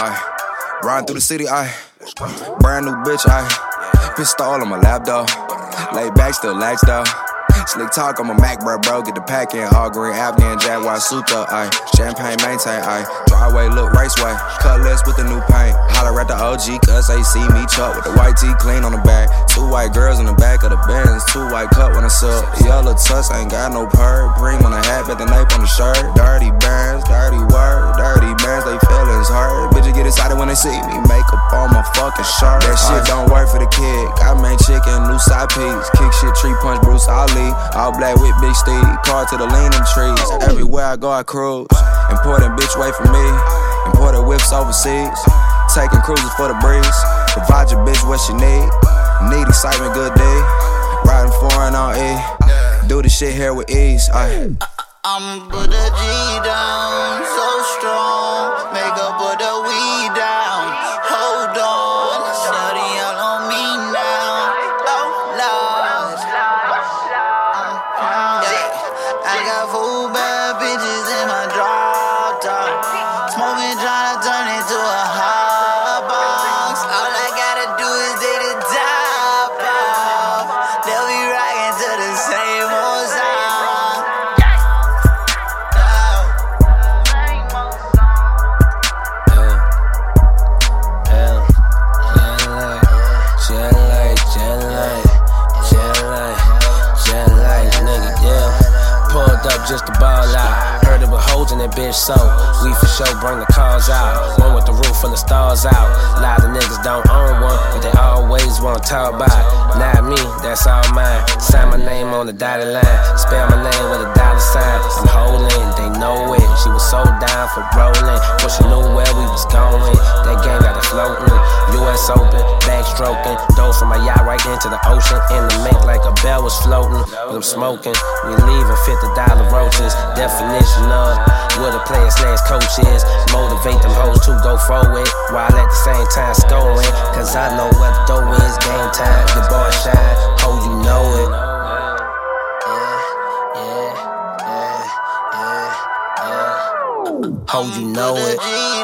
Riding through the city, brand new bitch, pistol on my lap, though. Lay back, still lax, though. Slick talk, I'm a Mac, bro. Get the pack in. All green, Afghan, Jaguar, suit up, Champagne, maintain, Driveway, look, raceway. Cutlass with the new paint. Holler at the OG, cuz they see me chuck with the white tee clean on the back. 2 white girls in the back of the Benz. 2 white cup when I suck. Yellow tuss, ain't got no purr. Bream on the hat, bet the nape on the shirt. Dirty bands, dirty word. Dirty bands, they feelings hurt. Bitches get excited when they see me. Makeup on my fucking shirt. That shit don't work for the kid. Got main chicken, new side piece. Kick shit, tree punch, Bruce Ali. All black with big Steve, car to the leaning trees. Everywhere I go, I cruise. Important bitch wait for me. Imported whips overseas. Taking cruises for the breeze. Provide your bitch what she need excitement, good day. Riding foreign on E. Do the shit here with ease. I'm put a G down, so strong. Make up put the weed down. Hold on, shawty all on me now. Oh Lord, I got 4 bad bitches in my drop top. Smoking, tryna turn it to a hot box. All I gotta do is take the top off. They'll be rocking to the same old song. Up just to ball out. Heard it with holes in that bitch, so we for sure bring the cars out. One with the roof full of stars out. A lot of niggas don't own one, but they always wanna talk about it. Not me, that's all mine. Sign my name on the dotted line. Spell my name with a dollar sign. I'm holding, they know it. She was so down for rolling, but she knew where we was going. That game got it floating. US Open, backstroking. Dove from my yacht right into the ocean. In the mink like a bell was floating. But I'm smoking, we leaving $50 roaches. Definition of what a player / coach is. Motivate them hoes to go forward while at the same time scoring. Cause I know what the dough is. Game time, the bar shine. Oh, you know it. Oh, you know it.